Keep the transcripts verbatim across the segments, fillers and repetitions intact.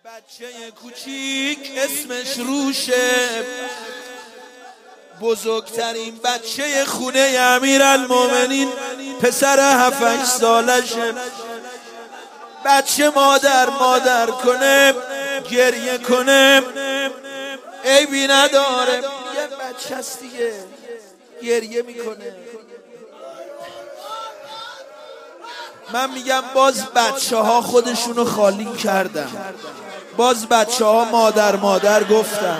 بچه کوچیک اسمش روشه، بزرگترین بچه خونه امیرالمومنین، پسر هفت هشت سالشه. بچه مادر مادر کنه، گریه کنه، عیبی نداره، یه بچه هست دیگه، گریه میکنه. من میگم باز بچه ها خودشونو خالی کردن، باز بچه ها مادر مادر گفتن.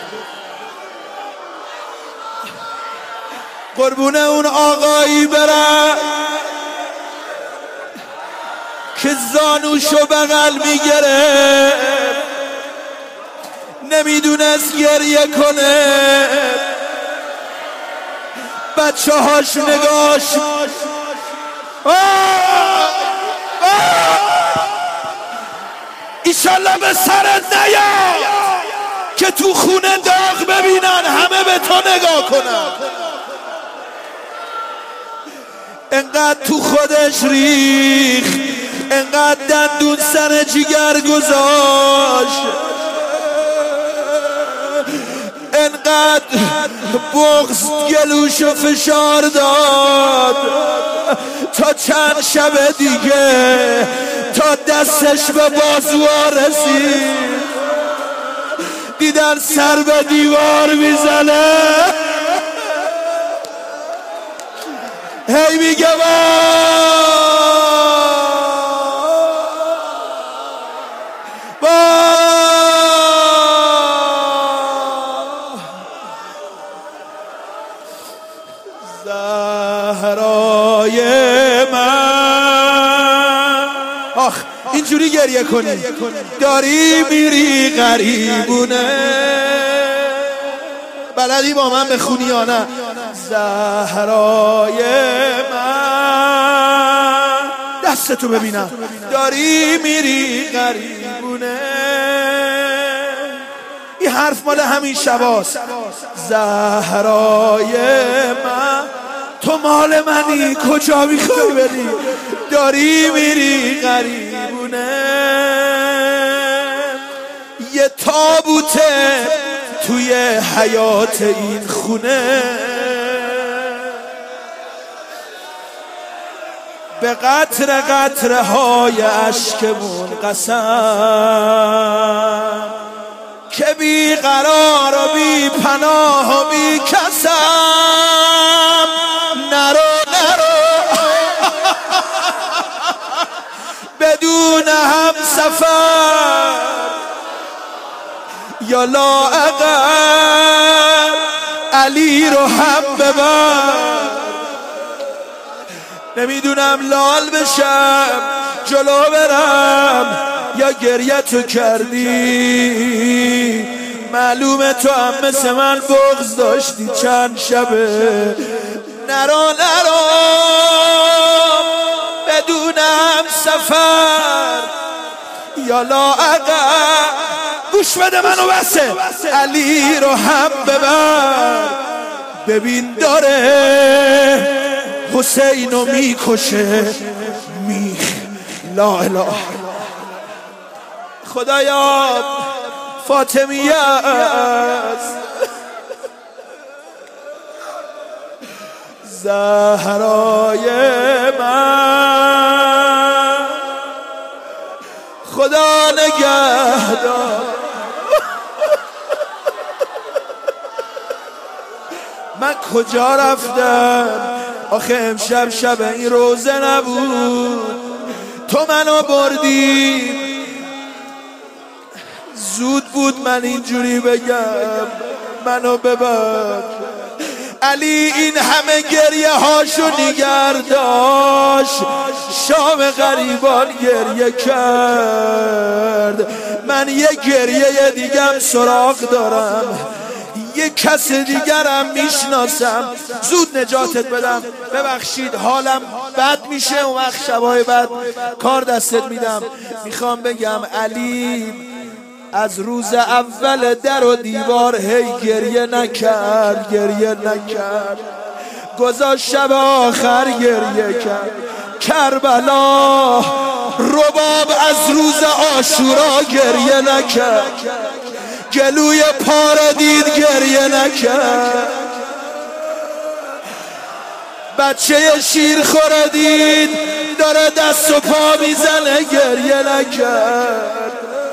قربونه اون آقایی برم که زانوشو بغل میگره، نمیدونست گریه کنه، بچه هاش نگاش ایشالله به سرت نیا که تو خونه داغ ببینن همه به تو نگاه کنن. انقدر تو خودش ریخ، انقدر دندون سر جیگر گذاشت، انقدر بغض گلوشو فشار داد تا چند شب دیگه، تا دستش به بازوها رسید، دیدن سر به دیوار میزنه، هی میگه زهرای من. آخ اینجوری گریه کنی داری میری غریبونه، بلدی با من بخونی یا نه؟ زهرای من، دستتو ببینم، داری میری غریبونه. این حرف مال همین شباست. زهرای من، تو مال منی، کجا میخوای بری؟ داری میری غریبونه. یه تابوته توی حیات این خونه، به قطر قطره های عشقمون قسم که بی قرار و بی پناه و بی کسم. نرو نرو بدون هم سفر، یا لااقل علی رو هم ببر. نمیدونم لال بشم جلو برم یا گریه تو کردی، معلومه تو هم مثل من بغض داشتی چند شبه. نرو نرو بدونم سفر، یا لااقل گوش بده منو بسه، علی رو هم ببر. ببین داره حسینو میکشه میخ. لا اله خدایا فاطمیه است. زهرای من، خدا نگهدار. من کجا رفتم آخه؟ امشب شب این روزه نبود، تو منو بردی. زود بود من اینجوری بگم منو ببر. علی این همه گریه هاشو نگر داشت، شام غریبان گریه کرد. من یه گریه دیگم سراغ دارم، یه کس دیگرم میشناسم، زود نجاتت بدم. ببخشید حالم بد میشه، اون وقت شبای بعد کار دستت میدم. میخوام بگم علی از روز اول در و دیوار هی گریه نکرد، گریه نکرد، گذاشت شب آخر گریه کرد. کربلا رباب از روز عاشورا گریه نکرد، گلوی پاره دید گریه نکرد، بچه شیر خوره دید داره دست و پا میزنه گریه نکرد.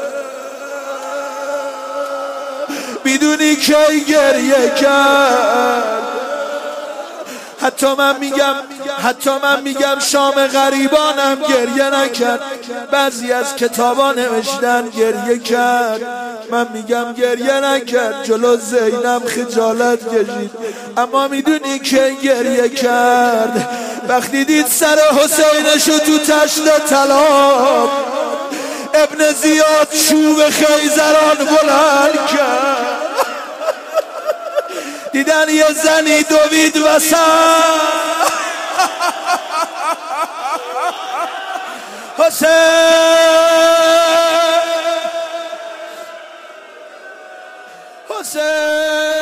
میدونی کی گریه کرد؟ حتی من میگم حتی من میگم شام غریبانم گریه نکرد. بعضی از کتابا نوشتن گریه کرد، من میگم گریه نکرد. جلو زینب خجالت کشید. اما میدونی که گریه کرد؟ وقتی دید سر حسینشو تو تشت طلا ابن زیاد چوب خیزران بلند کرد، دیدن یه زنی دوید وسط حسین حسین